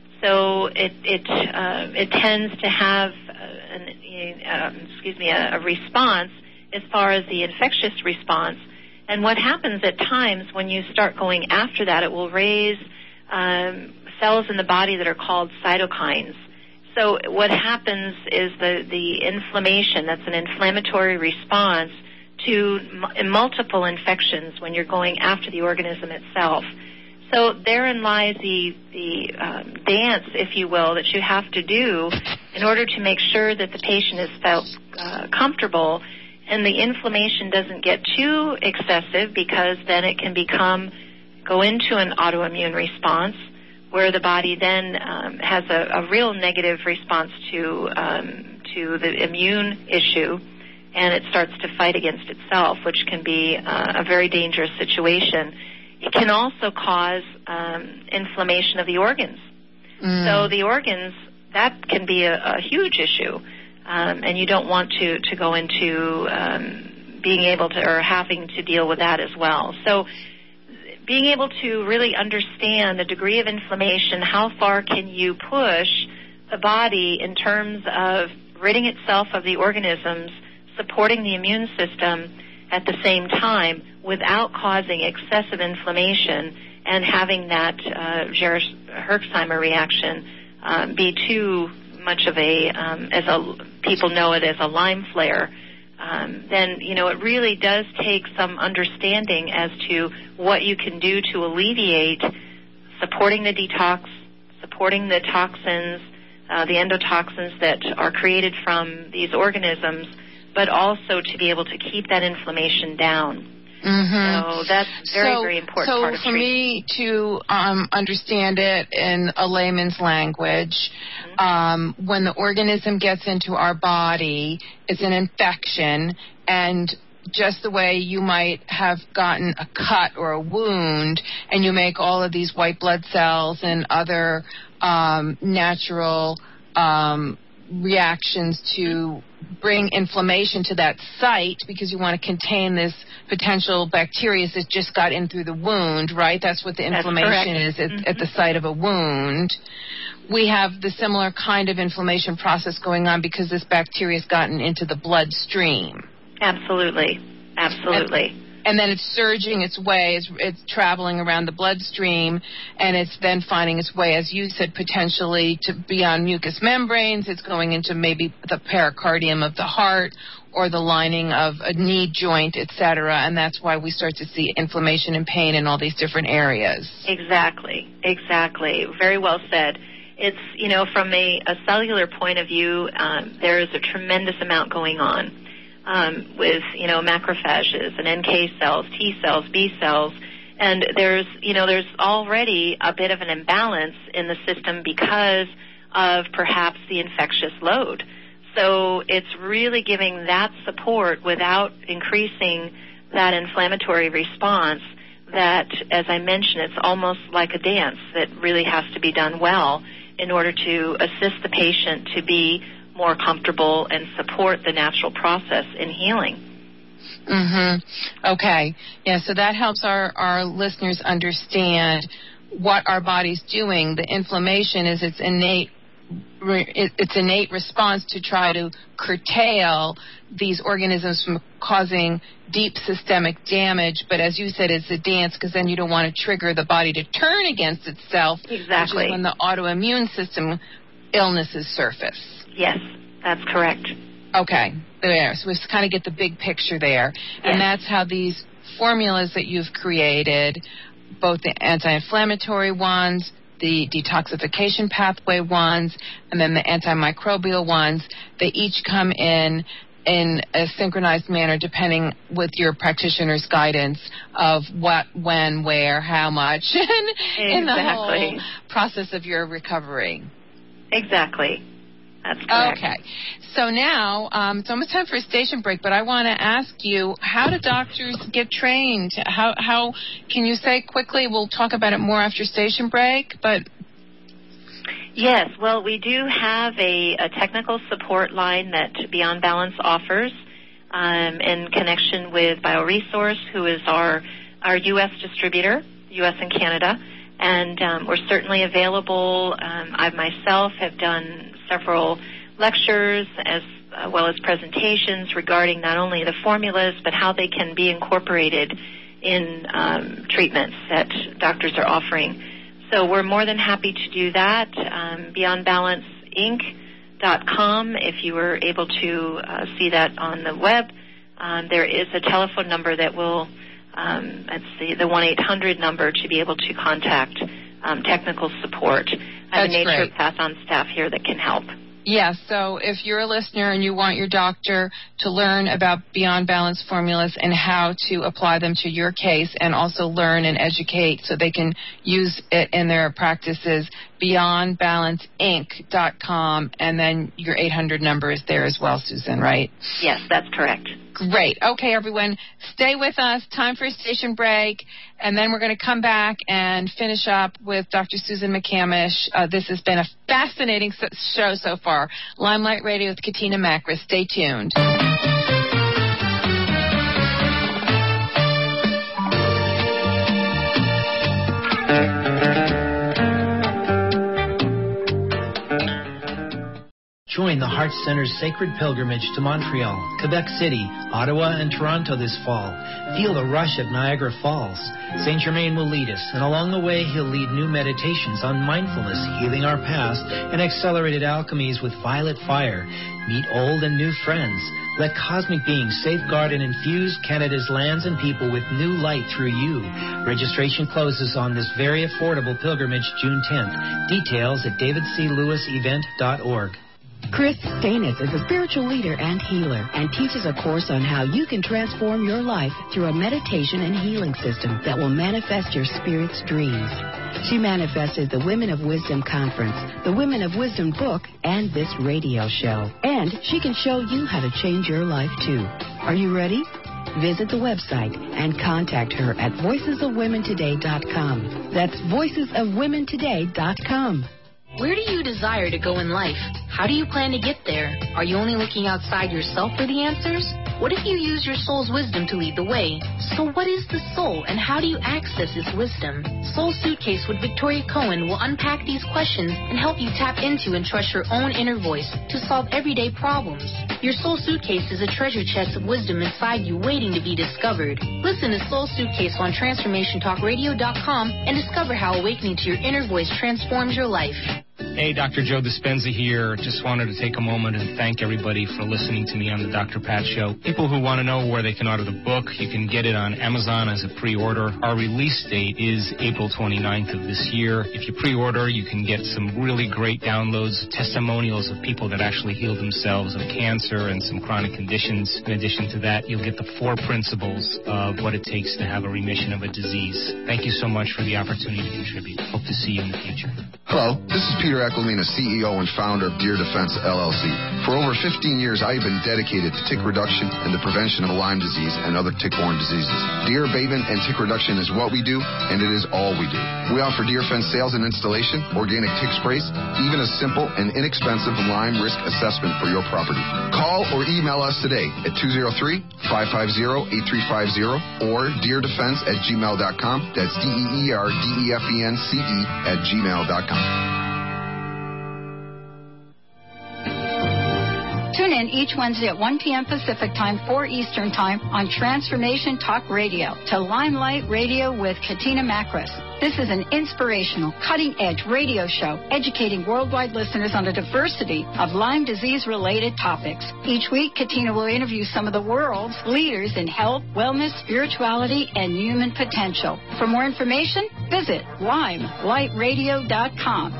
So it it uh, it tends to have an uh, excuse me a, a response as far as the infectious response. And what happens at times when you start going after that, it will raise um, cells in the body that are called cytokines. So what happens is the, the inflammation, that's an inflammatory response to m- multiple infections when you're going after the organism itself. So therein lies the, the um, dance, if you will, that you have to do in order to make sure that the patient is felt uh, comfortable and the inflammation doesn't get too excessive, because then it can become, go into an autoimmune response, where the body then um, has a, a real negative response to um, to the immune issue, and it starts to fight against itself, which can be uh, a very dangerous situation. It can also cause um, inflammation of the organs. Mm. So the organs, that can be a, a huge issue, um, and you don't want to, to go into um, being able to or having to deal with that as well. So being able to really understand the degree of inflammation, how far can you push the body in terms of ridding itself of the organisms, supporting the immune system at the same time without causing excessive inflammation and having that uh, Herxheimer reaction um, be too much of a, um, as a, people know it as a Lyme flare. Um, then, you know, it really does take some understanding as to what you can do to alleviate supporting the detox, supporting the toxins, uh, the endotoxins that are created from these organisms, but also to be able to keep that inflammation down. Mm-hmm. So that's very, so, very important so part of for treatment. me to um, understand it in a layman's language, mm-hmm. um, when the organism gets into our body, it's an infection, and just the way you might have gotten a cut or a wound, and you make all of these white blood cells and other um, natural um, reactions to bring inflammation to that site because you want to contain this potential bacteria that just got in through the wound, right? That's what the inflammation is at, mm-hmm. at the site of a wound. We have the similar kind of inflammation process going on because this bacteria has gotten into the bloodstream. Absolutely. Absolutely. And, and then it's surging its way, it's, it's traveling around the bloodstream, and it's then finding its way, as you said, potentially to beyond mucous membranes. It's going into maybe the pericardium of the heart or the lining of a knee joint, et cetera, and that's why we start to see inflammation and pain in all these different areas. Exactly. Exactly. Very well said. It's, you know, from a, a cellular point of view, um, there is a tremendous amount going on. Um, with, you know, macrophages and N K cells, T cells, B cells, And there's, you know, there's already a bit of an imbalance in the system because of perhaps the infectious load. So it's really giving that support without increasing that inflammatory response that, as I mentioned, it's almost like a dance that really has to be done well in order to assist the patient to be more comfortable and support the natural process in healing. Mm-hmm. Okay. Yeah, so that helps our, our listeners understand what our body's doing. The inflammation is its innate its innate response to try to curtail these organisms from causing deep systemic damage. But as you said, it's a dance because then you don't want to trigger the body to turn against itself. Exactly. Which is when the autoimmune system illnesses surface. Yes, that's correct. Okay, there. So we kind of get the big picture there. Yes. And that's how these formulas that you've created, both the anti-inflammatory ones, the detoxification pathway ones, and then the antimicrobial ones, they each come in in a synchronized manner depending with your practitioner's guidance of what, when, where, how much Exactly. in the whole process of your recovery. Exactly. That's correct. Okay. So now, um, it's almost time for a station break, but I want to ask you, how do doctors get trained? How, how can you say quickly, we'll talk about it more after station break, but... Yes, well, we do have a, a technical support line that Beyond Balance offers um, in connection with BioResource, who is our, our U S distributor, U S and Canada, and um, we're certainly available. Um, I myself have done several lectures as uh, well as presentations regarding not only the formulas but how they can be incorporated in um, treatments that doctors are offering. So we're more than happy to do that. Um, beyond balance inc dot com, if you were able to uh, see that on the web, um, there is a telephone number that will, um, let's see, the one eight hundred number to be able to contact um, technical support. I have a naturopath on staff here that can help. Yeah, so if you're a listener and you want your doctor to learn about Beyond Balance formulas and how to apply them to your case and also learn and educate so they can use it in their practices, beyond balance inc dot com, and then your eight hundred number is there as well, Susan, right? Yes, that's correct. Great. Okay, everyone, stay with us. Time for a station break, and then we're going to come back and finish up with Doctor Susan McCamish. Uh, this has been a fascinating show so far. Limelight Radio with Katina Makris. Stay tuned. Join the Heart Center's sacred pilgrimage to Montreal, Quebec City, Ottawa, and Toronto this fall. Feel the rush at Niagara Falls. Saint Germain will lead us, and along the way he'll lead new meditations on mindfulness, healing our past, and accelerated alchemies with violet fire. Meet old and new friends. Let cosmic beings safeguard and infuse Canada's lands and people with new light through you. Registration closes on this very affordable pilgrimage June tenth. Details at david c lewis event dot org. Chris Stanis is a spiritual leader and healer and teaches a course on how you can transform your life through a meditation and healing system that will manifest your spirit's dreams. She manifested the Women of Wisdom Conference, the Women of Wisdom book, and this radio show. And she can show you how to change your life, too. Are you ready? Visit the website and contact her at voices of women today dot com. That's voices of women today dot com. Where do you desire to go in life? How do you plan to get there? Are you only looking outside yourself for the answers? What if you use your soul's wisdom to lead the way? So what is the soul, and how do you access its wisdom? Soul Suitcase with Victoria Cohen will unpack these questions and help you tap into and trust your own inner voice to solve everyday problems. Your Soul Suitcase is a treasure chest of wisdom inside you waiting to be discovered. Listen to Soul Suitcase on transformation talk radio dot com and discover how awakening to your inner voice transforms your life. Hey, Doctor Joe Dispenza here. Just wanted to take a moment and thank everybody for listening to me on the Doctor Pat Show. People who want to know where they can order the book, you can get it on Amazon as a pre-order. Our release date is April twenty-ninth of this year. If you pre-order, you can get some really great downloads, testimonials of people that actually healed themselves of cancer and some chronic conditions. In addition to that, you'll get the four principles of what it takes to have a remission of a disease. Thank you so much for the opportunity to contribute. Hope to see you in the future. Hello, this is Peter Eckelmina, C E O and founder of Deer Defense L L C. For over fifteen years, I have been dedicated to tick reduction and the prevention of Lyme disease and other tick-borne diseases. Deer abatement and tick reduction is what we do, and it is all we do. We offer deer fence sales and installation, organic tick sprays, even a simple and inexpensive Lyme risk assessment for your property. Call or email us today at two oh three, five five zero, eight three five zero or deerdefense at gmail dot com. That's D E E R D E F E N C E at gmail dot com. Tune in each Wednesday at one p.m. Pacific Time, four Eastern Time on Transformation Talk Radio to Limelight Radio with Katina Makris. This is an inspirational, cutting-edge radio show educating worldwide listeners on a diversity of Lyme disease-related topics. Each week, Katina will interview some of the world's leaders in health, wellness, spirituality, and human potential. For more information, visit limelight radio dot com.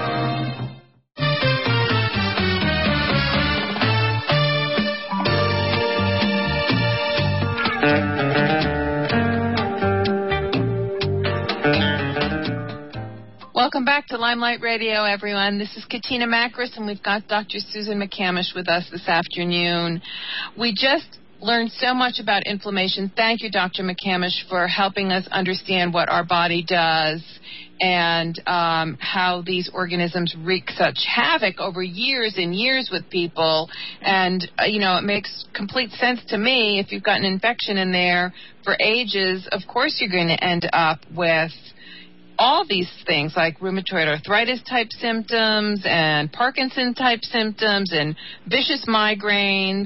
Welcome back to Limelight Radio, everyone. This is Katina Makris, and we've got Doctor Susan McCamish with us this afternoon. We just learned so much about inflammation. Thank you, Doctor McCamish, for helping us understand what our body does and um, how these organisms wreak such havoc over years and years with people. And, uh, you know, it makes complete sense to me. If you've got an infection in there for ages, of course you're going to end up with all these things like rheumatoid arthritis type symptoms and Parkinson type symptoms and vicious migraines.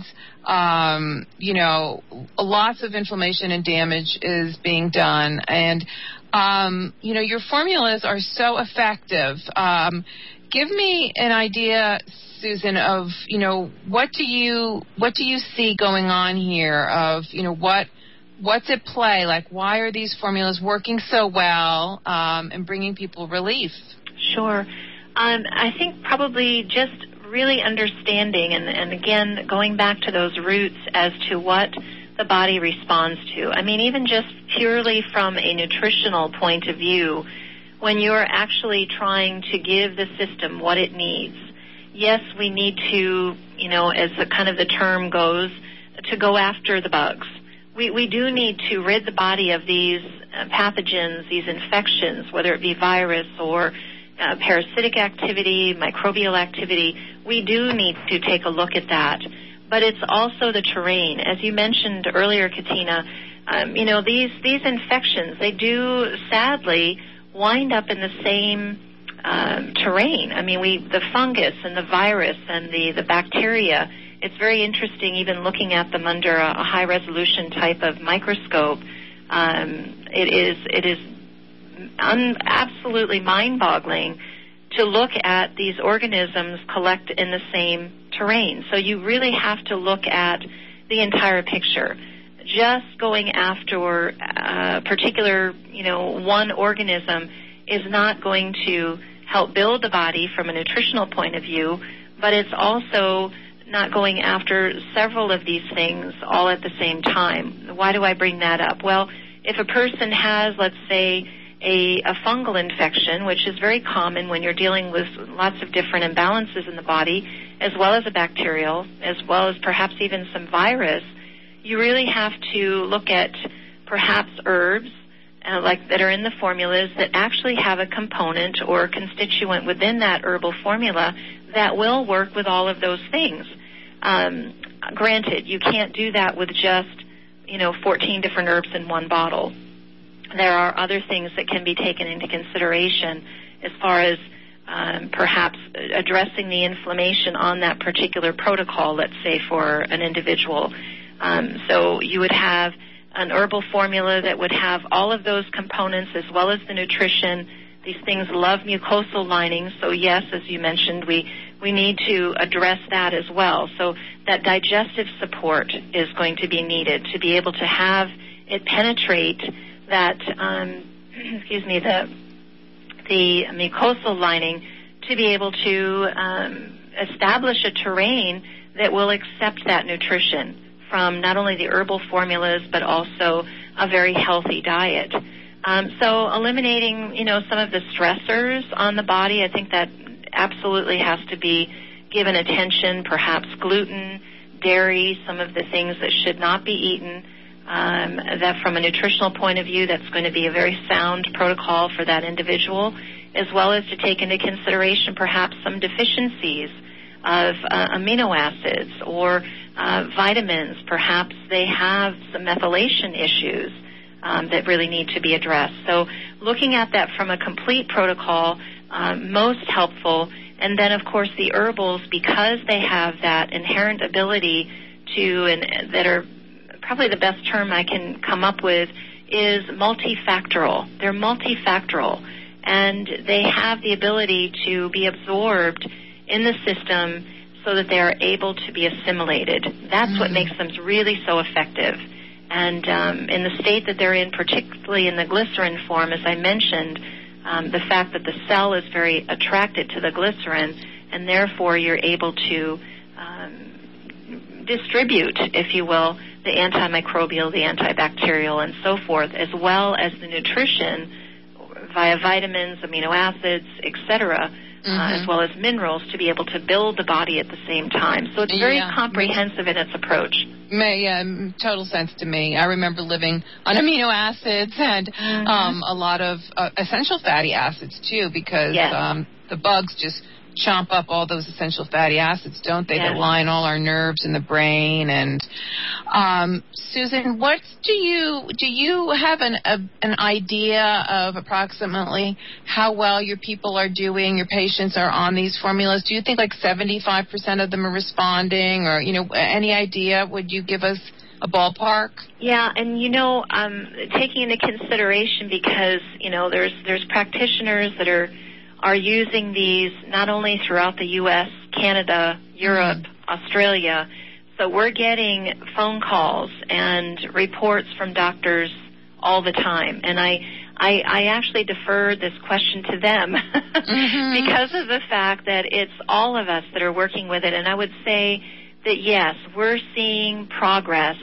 Um, you know, lots of inflammation and damage is being done. And, um, you know, your formulas are so effective. Um, give me an idea, Susan, of, you know, what do you, what do you see going on here of, you know, what, What's at play? Like, why are these formulas working so well um, and bringing people relief? Sure. Um, I think probably just really understanding, and, and again, going back to those roots as to what the body responds to. I mean, even just purely from a nutritional point of view, when you're actually trying to give the system what it needs, yes, we need to, you know, as the kind of the term goes, to go after the bugs. We, we do need to rid the body of these uh, pathogens, these infections, whether it be virus or uh, parasitic activity, microbial activity. We do need to take a look at that. But it's also the terrain. As you mentioned earlier, Katina, um, you know, these, these infections, they do sadly wind up in the same um, terrain. I mean, we the fungus and the virus and the, the bacteria, it's very interesting even looking at them under a, a high-resolution type of microscope. Um, it is it is un, absolutely mind-boggling to look at these organisms collect in the same terrain. So you really have to look at the entire picture. Just going after a particular, you know, one organism is not going to help build the body from a nutritional point of view, but it's also not going after several of these things all at the same time. Why do I bring that up? Well, if a person has, let's say, a, a fungal infection, which is very common when you're dealing with lots of different imbalances in the body, as well as a bacterial, as well as perhaps even some virus, you really have to look at perhaps herbs uh, like that are in the formulas that actually have a component or constituent within that herbal formula that will work with all of those things. Um, granted, you can't do that with just, you know, fourteen different herbs in one bottle. There are other things that can be taken into consideration as far as um, perhaps addressing the inflammation on that particular protocol, let's say, for an individual. Um, so you would have an herbal formula that would have all of those components as well as the nutrition These things love mucosal lining, so yes, as you mentioned, we, we need to address that as well. So that digestive support is going to be needed to be able to have it penetrate that, um, excuse me, the, the mucosal lining to be able to um, establish a terrain that will accept that nutrition from not only the herbal formulas but also a very healthy diet. Um, so eliminating, you know, some of the stressors on the body, I think that absolutely has to be given attention, perhaps gluten, dairy, some of the things that should not be eaten. Um, that from a nutritional point of view, that's going to be a very sound protocol for that individual, as well as to take into consideration perhaps some deficiencies of uh, amino acids or uh, vitamins. Perhaps they have some methylation issues um, that really need to be addressed. So looking at that from a complete protocol, um, most helpful. And then, of course, the herbals, because they have that inherent ability to, and that are probably the best term I can come up with, is multifactorial. They're multifactorial, and they have the ability to be absorbed in the system so that they are able to be assimilated. That's mm-hmm. what makes them really so effective. And um, in the state that they're in, particularly in the glycerin form, as I mentioned, um, the fact that the cell is very attracted to the glycerin, and therefore you're able to um, distribute, if you will, the antimicrobial, the antibacterial, and so forth, as well as the nutrition via vitamins, amino acids, et cetera, mm-hmm. uh, as well as minerals to be able to build the body at the same time. So it's very yeah. comprehensive in its approach. May, yeah, total sense to me. I remember living on amino acids and mm-hmm. um, a lot of uh, essential fatty acids, too, because yes. um, the bugs just chomp up all those essential fatty acids, don't they, yes. that line all our nerves in the brain. And um, Susan, what do you do you have an a, an idea of approximately how well your people are doing, your patients are on these formulas? Do you think like seventy-five percent of them are responding, or, you know, any idea? Would you give us a ballpark? Yeah, and you know, um, taking into consideration, because, you know, there's there's practitioners that are are using these not only throughout the U S, Canada, Europe, mm-hmm. Australia. So we're getting phone calls and reports from doctors all the time. And I I, I actually defer this question to them mm-hmm. because of the fact that it's all of us that are working with it. And I would say that, yes, we're seeing progress.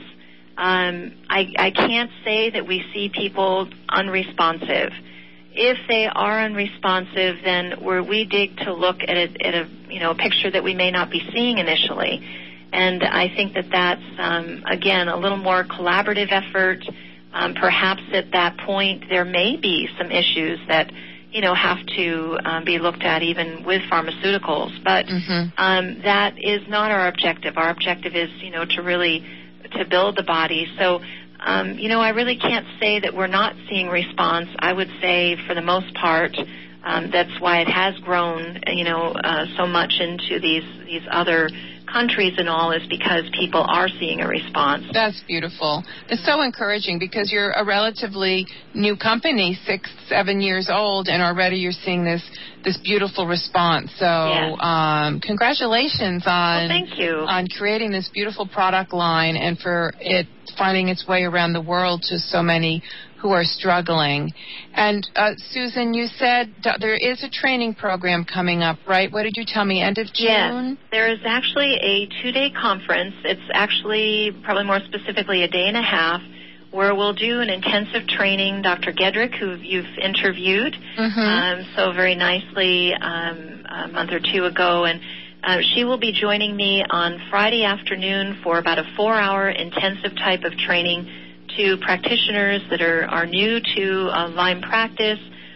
Um, I, I can't say that we see people unresponsive. If they are unresponsive, then where we dig to look at a, at a you know a picture that we may not be seeing initially, and I think that that's um, again a little more collaborative effort. Um, perhaps at that point there may be some issues that you know have to um, be looked at even with pharmaceuticals, but mm-hmm. um, that is not our objective. Our objective is you know to really to build the body. So. Um, you know, I really can't say that we're not seeing response. I would say, for the most part, um, that's why it has grown, you know, uh, so much into these these other countries and all, is because people are seeing a response. That's beautiful. It's so encouraging because you're a relatively new company, six, seven years old, and already you're seeing this this beautiful response. So yes. um, congratulations on well, thank you. on creating this beautiful product line and for it finding its way around the world to so many who are struggling. And uh, Susan, you said there is a training program coming up, right? What did you tell me, end of June? Yes, there is actually a two-day conference. It's actually probably more specifically a day and a half, where we'll do an intensive training. Doctor Gedrick, who you've interviewed mm-hmm. um, so very nicely um, a month or two ago, and uh, she will be joining me on Friday afternoon for about a four-hour intensive type of training to practitioners that are, are new to uh, Lyme practice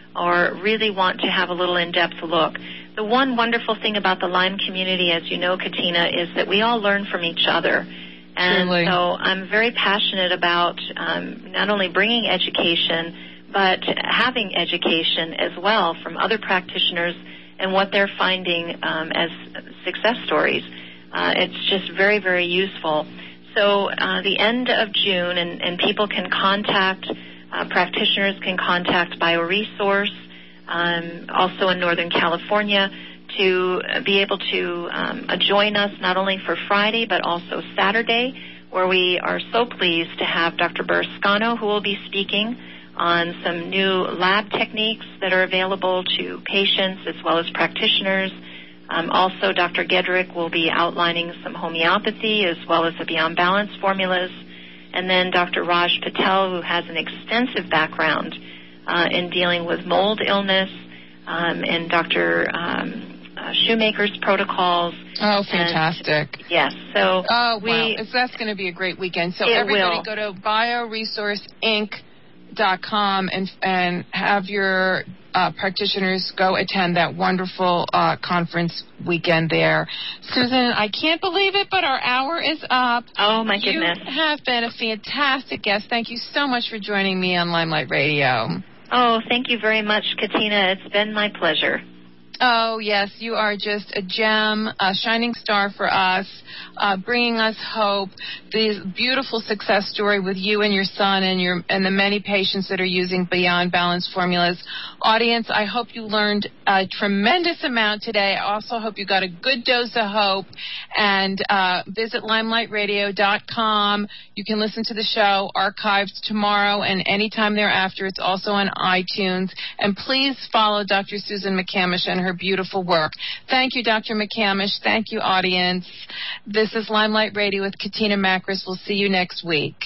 or really want to have a little in-depth look. The one wonderful thing about the Lyme community, as you know, Katina, is that we all learn from each other. And Truly. so I'm very passionate about um, not only bringing education, but having education as well from other practitioners and what they're finding um, as success stories. Uh, it's just very, very useful. So uh, the end of June, and, and people can contact, uh, practitioners can contact BioResource um, also in Northern California, to be able to um, uh, join us not only for Friday but also Saturday, where we are so pleased to have Doctor Burrascano, who will be speaking on some new lab techniques that are available to patients as well as practitioners. Um, also, Doctor Gedrick will be outlining some homeopathy as well as the Beyond Balance formulas. And then Doctor Raj Patel, who has an extensive background uh, in dealing with mold illness, um, and Doctor Um, Uh, Shoemaker's protocols. Oh, fantastic. And, yes. So oh, we, wow. It's, that's going to be a great weekend. So it everybody will. go to bioresource inc dot com and, and have your uh, practitioners go attend that wonderful uh, conference weekend there. Susan, I can't believe it, but our hour is up. Oh, my goodness. You have been a fantastic guest. Thank you so much for joining me on Limelight Radio. Oh, thank you very much, Katina. It's been my pleasure. Oh, yes, you are just a gem, a shining star for us, uh, bringing us hope. This beautiful success story with you and your son and your and the many patients that are using Beyond Balance formulas. Audience, I hope you learned a tremendous amount today. I also hope you got a good dose of hope. And uh, visit limelight radio dot com. You can listen to the show archived tomorrow and anytime thereafter. It's also on iTunes. And please follow Doctor Susan McCamish and her beautiful work. Thank you, Doctor McCamish. Thank you, audience. This is Limelight Radio with Katina Makris. We'll see you next week.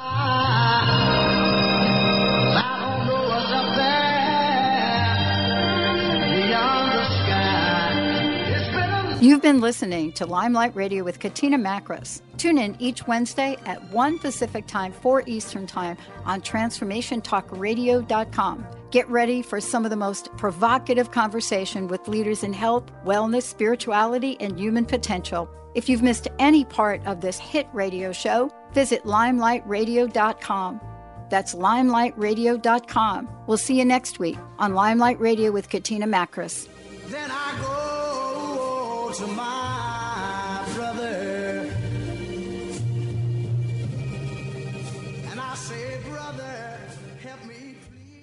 You've been listening to Limelight Radio with Katina Makris. Tune in each Wednesday at one Pacific Time, four Eastern Time on transformation talk radio dot com. Get ready for some of the most provocative conversation with leaders in health, wellness, spirituality, and human potential. If you've missed any part of this hit radio show, visit limelight radio dot com. That's limelight radio dot com. We'll see you next week on Limelight Radio with Katina Makris. Then I go to my brother and I say, brother, help me.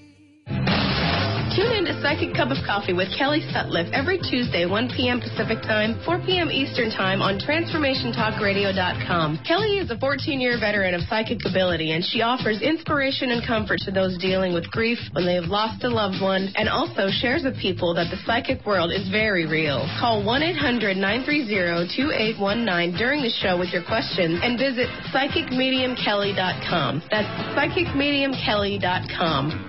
Tune in to Psychic Cup of Coffee with Kelly Sutliff every Tuesday, one p.m. Pacific Time, four p.m. Eastern Time on transformation talk radio dot com. Kelly is a fourteen-year veteran of psychic ability, and she offers inspiration and comfort to those dealing with grief when they have lost a loved one, and also shares with people that the psychic world is very real. Call one eight hundred nine three zero two eight one nine during the show with your questions, and visit psychic medium kelly dot com. That's psychic medium kelly dot com.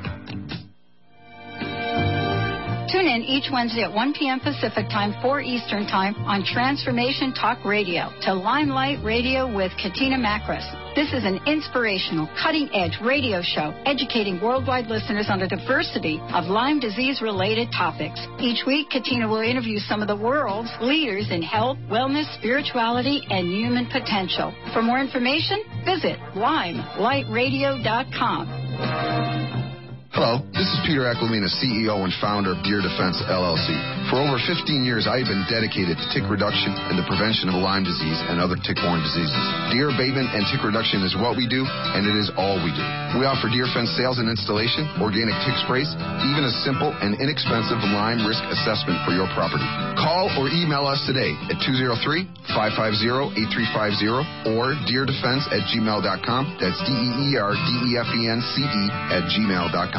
Tune in each Wednesday at one p.m. Pacific Time, four Eastern Time on Transformation Talk Radio to Limelight Radio with Katina Makris. This is an inspirational, cutting-edge radio show educating worldwide listeners on a diversity of Lyme disease-related topics. Each week, Katina will interview some of the world's leaders in health, wellness, spirituality, and human potential. For more information, visit limelight radio dot com. Hello, this is Peter Ekelmina, C E O and founder of Deer Defense, L L C. For over fifteen years, I have been dedicated to tick reduction and the prevention of Lyme disease and other tick-borne diseases. Deer abatement and tick reduction is what we do, and it is all we do. We offer Deer Fence sales and installation, organic tick sprays, even a simple and inexpensive Lyme risk assessment for your property. Call or email us today at two oh three, five five zero, eight three five zero or deer defense at gmail dot com. That's D E E R D E F E N C E at gmail dot com.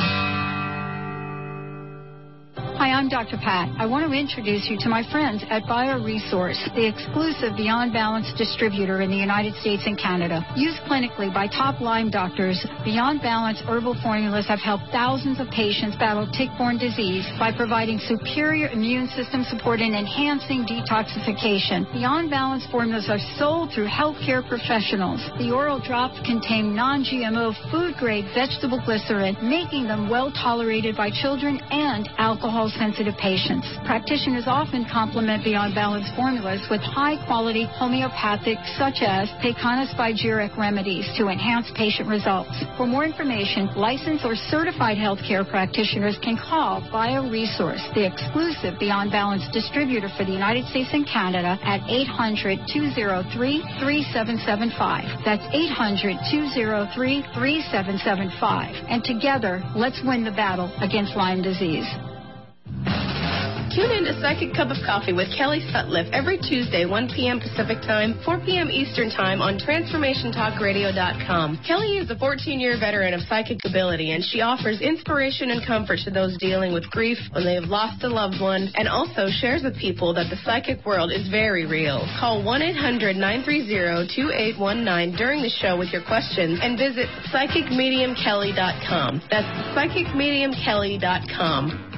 Hi, I'm Doctor Pat. I want to introduce you to my friends at BioResource, the exclusive Beyond Balance distributor in the United States and Canada. Used clinically by top Lyme doctors, Beyond Balance herbal formulas have helped thousands of patients battle tick-borne disease by providing superior immune system support and enhancing detoxification. Beyond Balance formulas are sold through healthcare professionals. The oral drops contain non-G M O food-grade vegetable glycerin, making them well-tolerated by children and alcohol-sensitive patients. Practitioners often complement Beyond Balance formulas with high-quality homeopathic, such as Pecana spagyric remedies to enhance patient results. For more information, licensed or certified healthcare practitioners can call BioResource, the exclusive Beyond Balance distributor for the United States and Canada, at eight hundred, two oh three, three seven seven five. That's eight hundred, two oh three, three seven seven five. And together, let's win the battle against Lyme disease. Tune in to Psychic Cup of Coffee with Kelly Sutliff every Tuesday, one p.m. Pacific Time, four p.m. Eastern Time on Transformation Talk Radio dot com. Kelly is a fourteen-year veteran of psychic ability, and she offers inspiration and comfort to those dealing with grief when they have lost a loved one, and also shares with people that the psychic world is very real. Call one eight hundred nine three zero two eight one nine during the show with your questions and visit Psychic Medium Kelly dot com. That's Psychic Medium Kelly dot com.